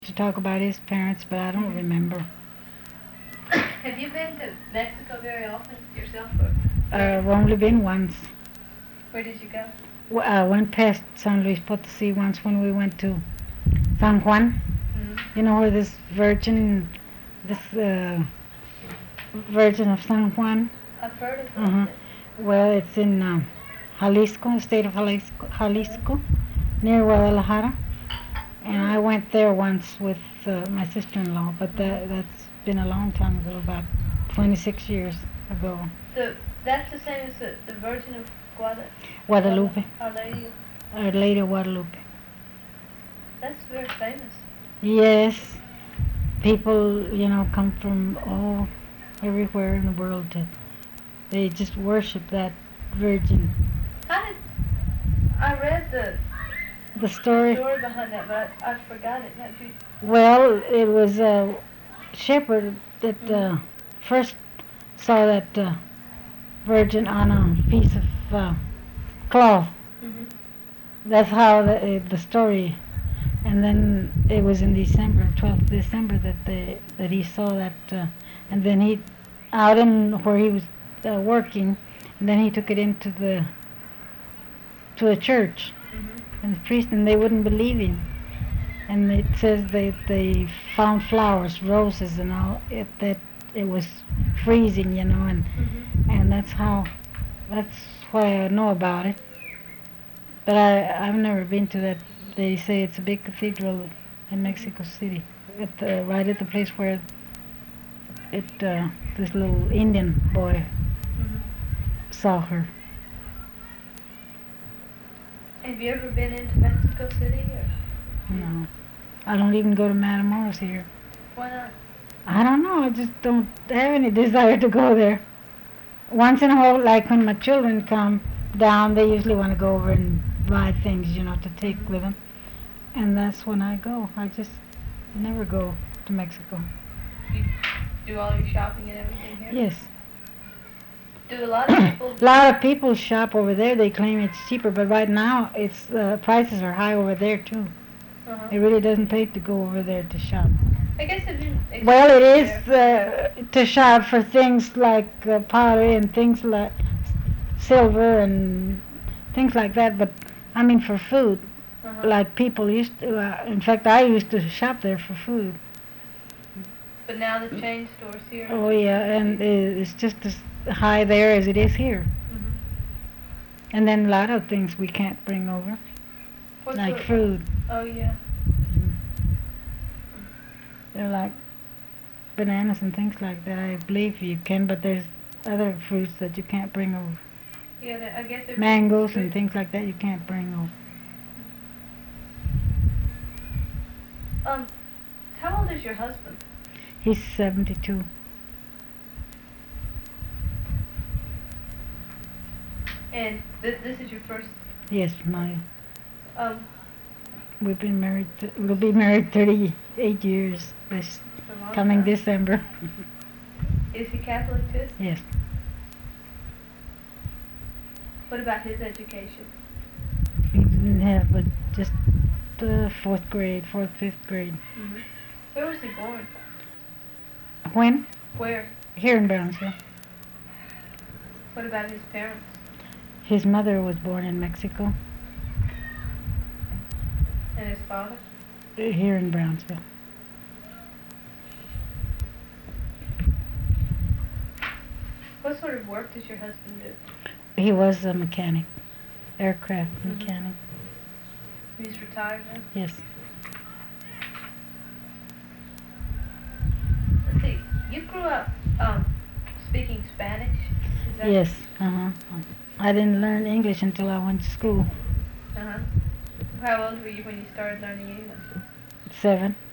To talk about his parents, but I don't remember. Have you been to Mexico very often yourself? Or I've only been once. where did you go? I went past San Luis Potosí once when we went to San Juan. You know where this Virgin of San Juan? I've heard of Uh-huh. it. Well, it's in Jalisco, the state of Jalisco, near Guadalajara. And I went there once with my sister-in-law, but that's been a long time ago, about 26 years ago. That's the same as the Virgin of Guadalupe, Our Lady. Our Lady of Guadalupe. That's very famous. Yes, people, come from everywhere in the world they just worship that Virgin. How did I read The story? story behind that, but I forgot it. Well, it was a shepherd that first saw that Virgin on a piece of cloth. That's how the story. And then it was in December, 12th December, that he saw that, and then he out in where he was working, and then he took it to a church, and the priest, and they wouldn't believe him. And it says they found flowers, roses, and all that it was freezing, and that's why I know about it. But I've never been to that. They say it's a big cathedral in Mexico City, right at the place where this little Indian boy saw her. Have you ever been into Mexico City? Or? No, I don't even go to Matamoros here. Why not? I don't know. I just don't have any desire to go there. Once in a while, like when my children come down, they usually want to go over and buy things, to take with them. And that's when I go. I just never go to Mexico. You do all your shopping and everything here? Yes. Do a lot of people... A lot of people shop over there. They claim it's cheaper, but right now it's prices are high over there too. It really doesn't pay to go over there to shop. I guess if you... Well, it is to shop for things like pottery and things like silver and things like that, but I mean for food. Like people used to, in fact I used to shop there for food. But now the chain stores here. Oh yeah, and it's just as high there as it is here. And then a lot of things we can't bring over, like food. Oh yeah. They're like bananas and things like that. I believe you can, but there's other fruits that you can't bring over. Yeah, I guess mangoes and things like that you can't bring over. How old is your husband? He's 72. And this is your first? Yes, we've been married. We'll be married 38 years this coming December. Is he Catholic too? Yes. What about his education? He didn't have but just fourth, fifth grade. Where was he born? When? Where? Here in Brownsville. What about his parents? His mother was born in Mexico. And his father? Here in Brownsville. What sort of work does your husband do? He was a mechanic, aircraft mechanic. He's retired now? Yes. Let's see, you grew up speaking Spanish? Yes, I didn't learn English until I went to school. How old were you when you started learning English? 7.